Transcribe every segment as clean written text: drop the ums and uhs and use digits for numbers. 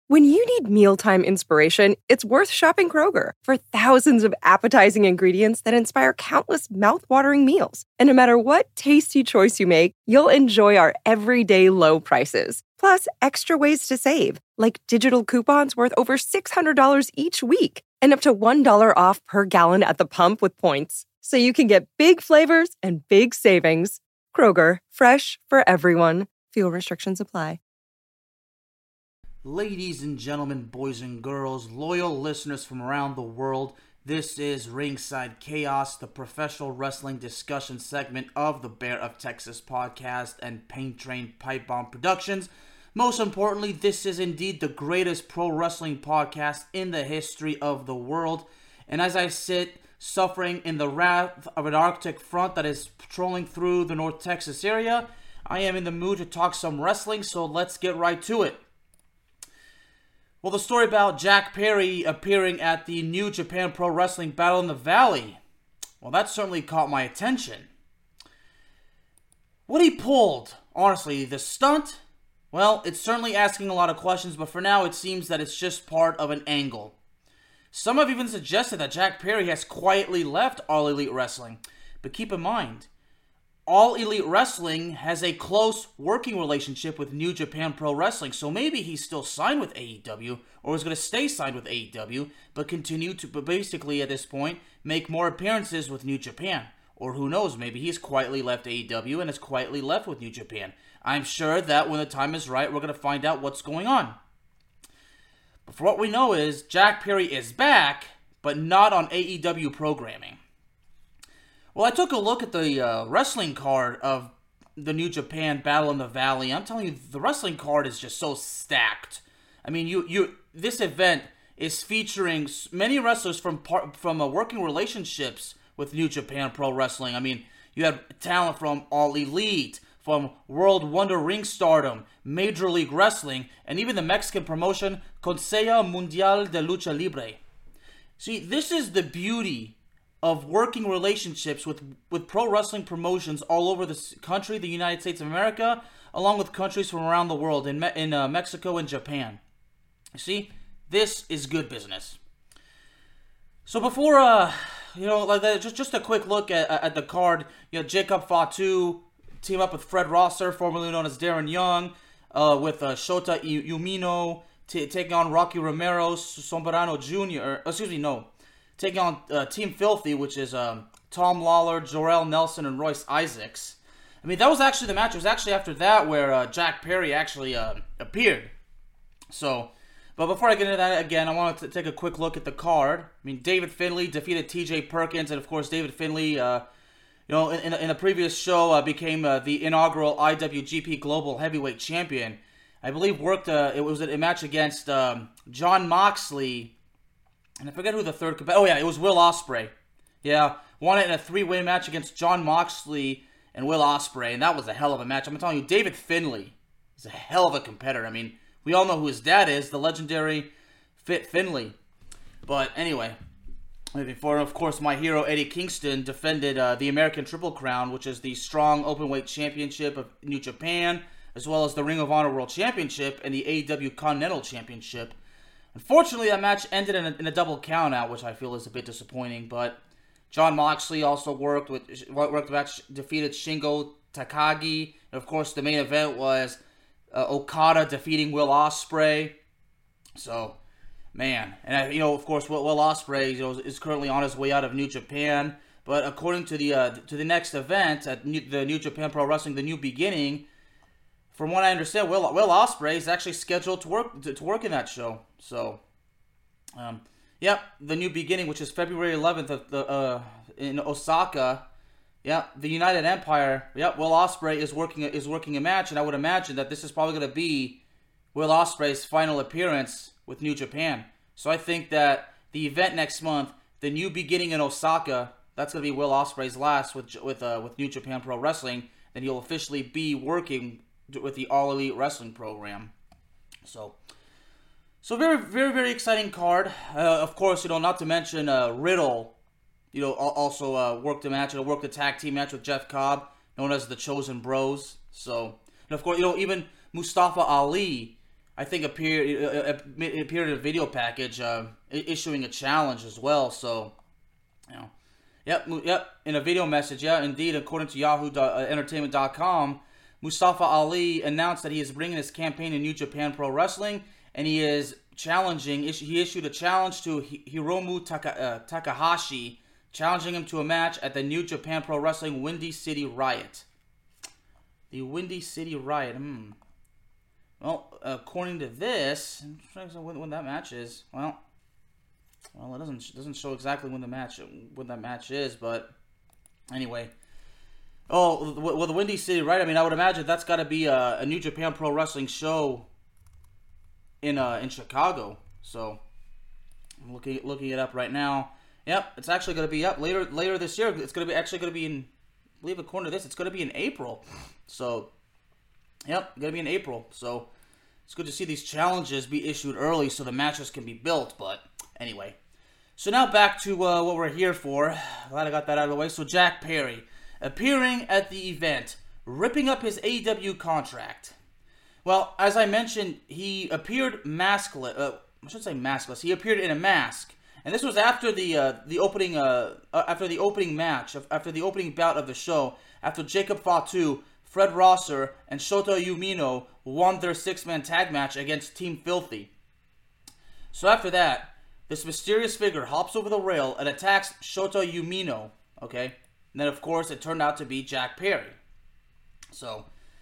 When you need mealtime inspiration, it's worth shopping Kroger for thousands of appetizing ingredients that inspire countless mouthwatering meals. And no matter what tasty choice you make, you'll enjoy our everyday low prices. Plus, extra ways to save, like digital coupons worth over $600 each week and up to $1 off per gallon at the pump with points. So you can get big flavors and big savings. Kroger, fresh for everyone. Fuel restrictions apply. Ladies and gentlemen, boys and girls, loyal listeners from around the world, this is Ringside Chaos, the professional wrestling discussion segment of the Bear of Texas podcast and Pain Train Pipe Bomb Productions. Most importantly, this is indeed the greatest pro wrestling podcast in the history of the world. And as I sit suffering in the wrath of an Arctic front that is patrolling through the North Texas area, I am in the mood to talk some wrestling, so let's get right to it. Well, the story about Jack Perry appearing at the New Japan Pro Wrestling Battle in the Valley, well, that certainly caught my attention. What he pulled, honestly, the stunt, well, it's certainly asking a lot of questions, but for now it seems that it's just part of an angle. Some have even suggested that Jack Perry has quietly left All Elite Wrestling, but keep in mind, All Elite Wrestling has a close working relationship with New Japan Pro Wrestling, so maybe he's still signed with AEW, or is going to stay signed with AEW, but continue to, basically at this point, make more appearances with New Japan. Or who knows, maybe he's quietly left AEW and has quietly left with New Japan. I'm sure that when the time is right, we're going to find out what's going on. But for what we know is, Jack Perry is back, but not on AEW programming. Well, I took a look at the wrestling card of the New Japan Battle in the Valley. I'm telling you, the wrestling card is just so stacked. I mean, this event is featuring many wrestlers from working relationships with New Japan Pro Wrestling. I mean, you have talent from All Elite, from World Wonder Ring Stardom, Major League Wrestling, and even the Mexican promotion Consejo Mundial de Lucha Libre. See, this is the beauty of working relationships with pro wrestling promotions all over the country, the United States of America, along with countries from around the world, in Mexico and Japan. You see, this is good business. So before, just a quick look at the card. Jacob Fatu team up with Fred Rosser, formerly known as Darren Young, with Shota Umino taking on Rocky Romero, Sombrano Jr. Taking on Team Filthy, which is Tom Lawler, Jorel Nelson, and Royce Isaacs. I mean, that was actually the match. It was actually after that where Jack Perry actually appeared. So, but before I get into that again, I wanted to take a quick look at the card. I mean, David Finlay defeated T.J. Perkins, and of course, David Finlay, in the previous show, became the inaugural IWGP Global Heavyweight Champion. I believe it was a match against Jon Moxley. And I forget who the third competitor... Oh, yeah, it was Will Ospreay. Yeah, won it in a three-way match against Jon Moxley and Will Ospreay, and that was a hell of a match. I'm telling you, David Finlay is a hell of a competitor. I mean, we all know who his dad is, the legendary Fit Finlay. But anyway, before, of course, my hero Eddie Kingston defended the American Triple Crown, which is the strong openweight championship of New Japan, as well as the Ring of Honor World Championship and the AEW Continental Championship. Unfortunately, that match ended in a double countout, which I feel is a bit disappointing. But Jon Moxley also worked the match, defeated Shingo Takagi. And of course, the main event was Okada defeating Will Ospreay. So, man, and of course, Will Ospreay is currently on his way out of New Japan. But according to the next event at the New Japan Pro Wrestling, The New Beginning, from what I understand, Will Ospreay is actually scheduled to work in that show. So, The New Beginning, which is February 11th in Osaka. The United Empire. Will Ospreay is working a match, and I would imagine that this is probably going to be Will Ospreay's final appearance with New Japan. So I think that the event next month, The New Beginning in Osaka, that's going to be Will Ospreay's last with New Japan Pro Wrestling. Then he'll officially be working with the All Elite Wrestling program. So very, very, very exciting card. Of course, not to mention Riddle, also worked a tag team match with Jeff Cobb, known as the Chosen Bros. So, and of course, even Mustafa Ali I think it appeared in a video package, issuing a challenge as well. So, yep. In a video message, indeed, according to Yahoo Entertainment.com, Mustafa Ali announced that he is bringing his campaign in New Japan Pro Wrestling, and he is challenging. He issued a challenge to Hiromu Takahashi, challenging him to a match at the New Japan Pro Wrestling Windy City Riot. The Windy City Riot. Well, according to this, I'm trying to see when that match is. Well, it doesn't show exactly when that match is, but anyway. Oh, well, the Windy City Riot. I mean, I would imagine that's got to be a New Japan Pro Wrestling show in Chicago. So I'm looking it up right now. Yep, it's actually going to be up later this year. It's going to be in, I believe according to this, it's going to be in April. So, yep, going to be in April. So it's good to see these challenges be issued early so the matches can be built. But anyway, so now back to what we're here for. Glad I got that out of the way. So Jack Perry appearing at the event, ripping up his AEW contract. Well, as I mentioned, he appeared maskless. I should say maskless. He appeared in a mask. And this was after the opening match, after the opening bout of the show, after Jacob Fatu, Fred Rosser, and Shota Umino won their 6-man tag match against Team Filthy. So after that, this mysterious figure hops over the rail and attacks Shota Umino, okay? And then, of course, it turned out to be Jack Perry. So,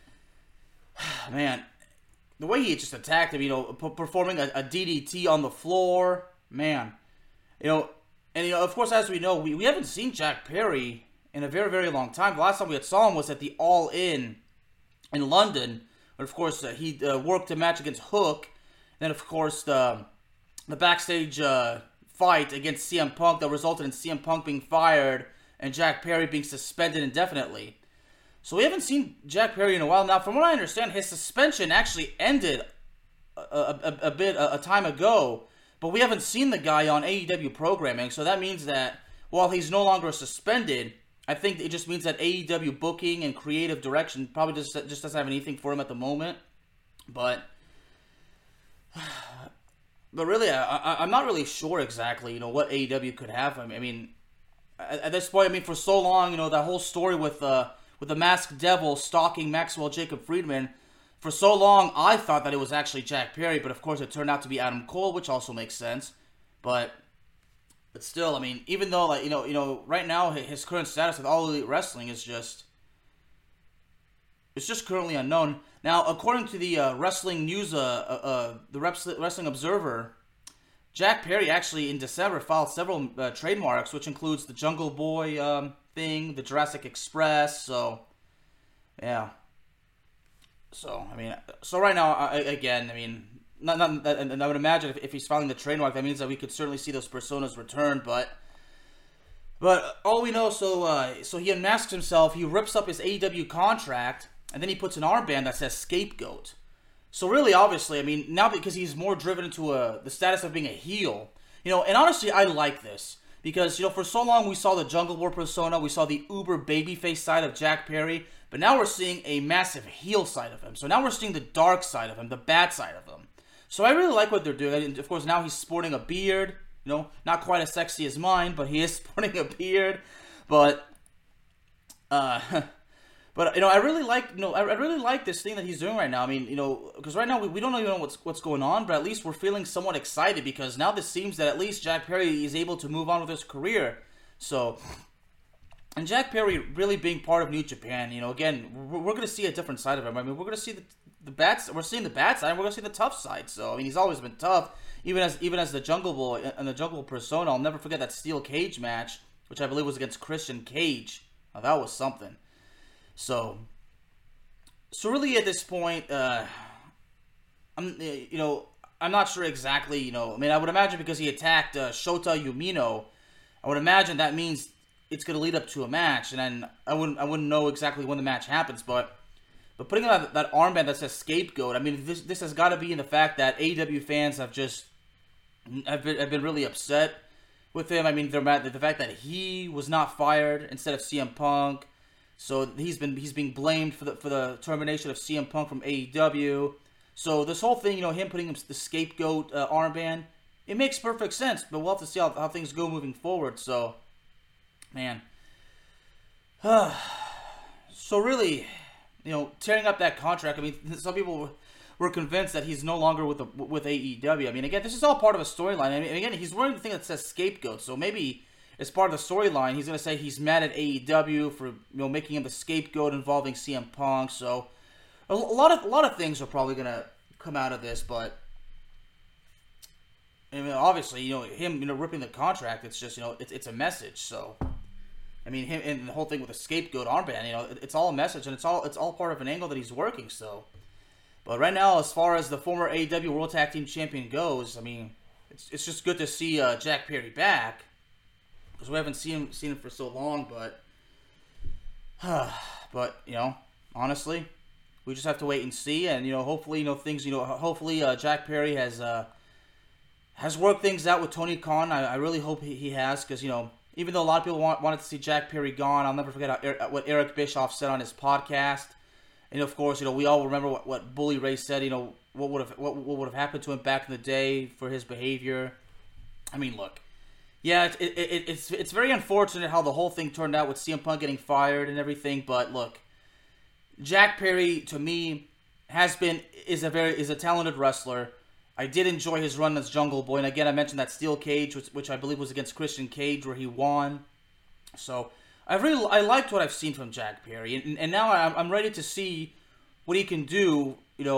man, the way he just attacked him, performing a DDT on the floor, man. Of course, as we know, we haven't seen Jack Perry in a very, very long time. The last time we had saw him was at the All In London. But, of course, he worked a match against Hook. Then, of course, the backstage fight against CM Punk that resulted in CM Punk being fired and Jack Perry being suspended indefinitely. So we haven't seen Jack Perry in a while. Now, from what I understand, his suspension actually ended a time ago. But we haven't seen the guy on AEW programming, so that means that while he's no longer suspended, I think it just means that AEW booking and creative direction probably just doesn't have anything for him at the moment. But really, I'm not really sure exactly, what AEW could have. I mean, at this point, for so long, that whole story with the Masked Devil stalking Maxwell Jacob Friedman. For so long, I thought that it was actually Jack Perry, but of course it turned out to be Adam Cole, which also makes sense. But still, even though, right now his current status with All Elite Wrestling is just currently unknown. Now, according to the Wrestling News, the Wrestling Observer, Jack Perry actually in December filed several trademarks, which includes the Jungle Boy thing, the Jurassic Express. So, yeah. So right now, and I would imagine if he's filing the trademark, that means that we could certainly see those personas return. But all we know, so he unmasks himself, he rips up his AEW contract, and then he puts an armband that says Scapegoat. So really, obviously, now because he's more driven into the status of being a heel, and honestly, I like this. Because, for so long we saw the Jungle Boy persona, we saw the uber babyface side of Jack Perry, but now we're seeing a massive heel side of him. So now we're seeing the dark side of him, the bad side of him. So I really like what they're doing. And of course, now he's sporting a beard, not quite as sexy as mine, but he is sporting a beard. But I really like this thing that he's doing right now. Because right now we don't even know what's going on, but at least we're feeling somewhat excited because now this seems that at least Jack Perry is able to move on with his career. So, and Jack Perry really being part of New Japan, again, we're going to see a different side of him. We're going to see the bad. We're seeing the bad side. We're going to see the tough side. So, he's always been tough, even as the Jungle Boy and the Jungle persona. I'll never forget that steel cage match, which I believe was against Christian Cage. Now, that was something. So really at this point, I'm not sure exactly, I would imagine because he attacked Shota Umino, I would imagine that means it's going to lead up to a match, and then I wouldn't know exactly when the match happens, but putting on that armband that says Scapegoat, this has got to be in the fact that AEW fans have been really upset with him. They're mad at the fact that he was not fired instead of CM Punk. So he's being blamed for the termination of CM Punk from AEW. So this whole thing, him putting the scapegoat armband, it makes perfect sense. But we'll have to see how things go moving forward. So, man. So really, tearing up that contract, I mean, some people were convinced that he's no longer with AEW. I mean, again, this is all part of a storyline. I mean, again, he's wearing the thing that says scapegoat, so maybe as part of the storyline, he's going to say he's mad at AEW for making him the scapegoat involving CM Punk. So a lot of things are probably going to come out of this, but I mean, obviously, him ripping the contract, it's just it's a message. So I mean, him and the whole thing with the scapegoat armband, it's all a message, and it's all part of an angle that he's working. So, but right now, as far as the former AEW World Tag Team Champion goes, I mean, it's just good to see Jack Perry back, because we haven't seen him for so long. But honestly, we just have to wait and see, and hopefully things hopefully Jack Perry has worked things out with Tony Khan. I really hope he has, because even though a lot of people wanted to see Jack Perry gone, I'll never forget what Eric Bischoff said on his podcast. And of course, we all remember what Bully Ray said. What would have happened to him back in the day for his behavior. I mean, look, yeah, it's very unfortunate how the whole thing turned out with CM Punk getting fired and everything. But look, Jack Perry to me is a talented wrestler. I did enjoy his run as Jungle Boy, and again, I mentioned that steel cage, which I believe was against Christian Cage, where he won. So I liked what I've seen from Jack Perry, and now I'm ready to see what he can do,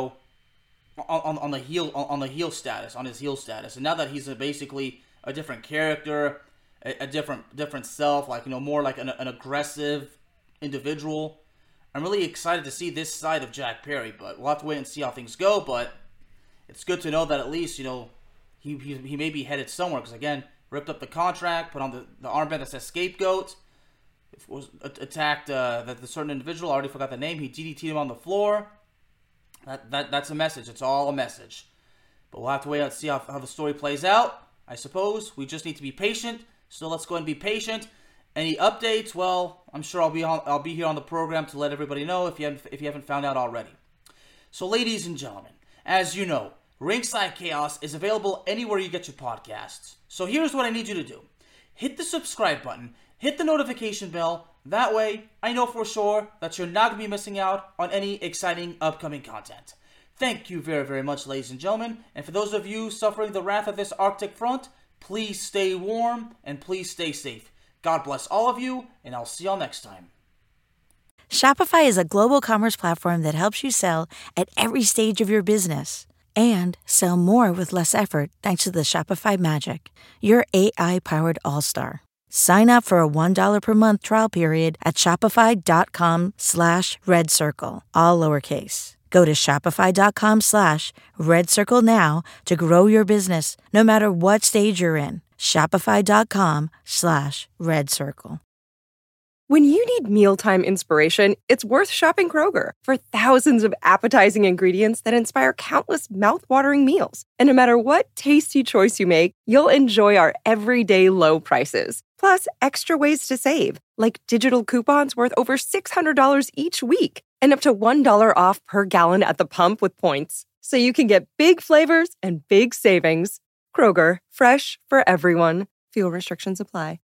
on the heel status, and now that he's basically a different character, a different self, like more like an aggressive individual. I'm really excited to see this side of Jack Perry, but we'll have to wait and see how things go. But it's good to know that at least, he may be headed somewhere. Because, again, ripped up the contract, put on the armband that says scapegoat. Attacked the certain individual. I already forgot the name. He DDT'd him on the floor. That's a message. It's all a message. But we'll have to wait and see how the story plays out. I suppose we just need to be patient. So let's go ahead and be patient. Any updates? Well, I'm sure I'll be here on the program to let everybody know if you haven't found out already. So, ladies and gentlemen, as you know, Ringside Chaos is available anywhere you get your podcasts. So here's what I need you to do. Hit the subscribe button, hit the notification bell. That way, I know for sure that you're not going to be missing out on any exciting upcoming content. Thank you very, very much, ladies and gentlemen. And for those of you suffering the wrath of this Arctic front, please stay warm and please stay safe. God bless all of you, and I'll see y'all next time. Shopify is a global commerce platform that helps you sell at every stage of your business and sell more with less effort thanks to the Shopify Magic, your AI-powered all-star. Sign up for a $1 per month trial period at shopify.com/redcircle, all lowercase. Go to shopify.com/redcircle now to grow your business no matter what stage you're in. Shopify.com/redcircle. When you need mealtime inspiration, it's worth shopping Kroger for thousands of appetizing ingredients that inspire countless mouthwatering meals. And no matter what tasty choice you make, you'll enjoy our everyday low prices. Plus, extra ways to save, like digital coupons worth over $600 each week and up to $1 off per gallon at the pump with points. So you can get big flavors and big savings. Kroger, fresh for everyone. Fuel restrictions apply.